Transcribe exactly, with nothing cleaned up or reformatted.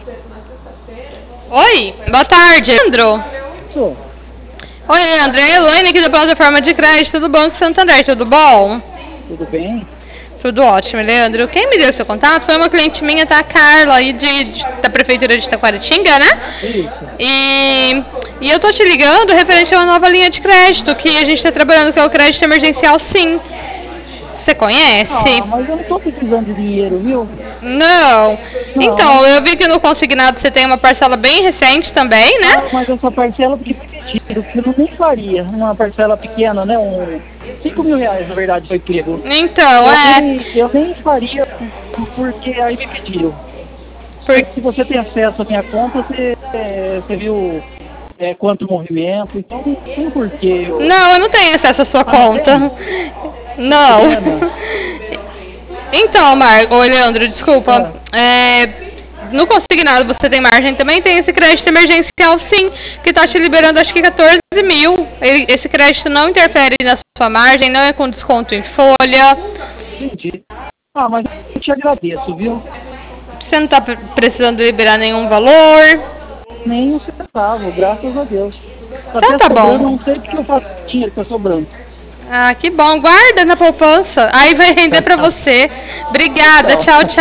Oi, boa tarde, Leandro. Sou. Oi, Leandro, é a Elaine aqui da plataforma de crédito do Banco Santander, tudo bom? Tudo bem? Tudo ótimo, Leandro. Quem me deu seu contato foi uma cliente minha, tá? A Carla, aí de, de- da Prefeitura de Taquaritinga, né? Isso. E, e eu tô te ligando referente a uma nova linha de crédito que a gente tá trabalhando, que é o crédito emergencial Sim. Você conhece? Ah, mas eu não tô precisando de dinheiro, viu? Não. Não. Então, eu vi que no consignado você tem uma parcela bem recente também, né? Ah, mas essa parcela que foi pedido, que eu não nem faria. Uma parcela pequena, né? Um, cinco mil reais, na verdade, foi pego. Então, Eu é. nem, eu nem faria, porque aí me pediram. Por- Se você tem acesso à minha conta, você, é, você viu é, quanto movimento, então não tem porquê. Eu, Não, eu não tenho acesso à sua ah, não conta. tem? Não. Pena. Então, Marco, ô Leandro, desculpa. É. É, no consignado você tem margem também, tem esse crédito emergencial sim, que está te liberando acho que quatorze mil. Ele- Esse crédito não interfere na sua margem, não é com desconto em folha. Entendi. Ah, mas eu te agradeço, viu? Você não está precisando liberar nenhum valor. Nem um centavo, graças a Deus. Tá Então até tá sobrando, bom. não sei porque eu faço dinheiro que tá sobrando. Ah, que bom. Guarda na poupança. Aí vai render pra você. Obrigada. Tchau. Tchau, tchau.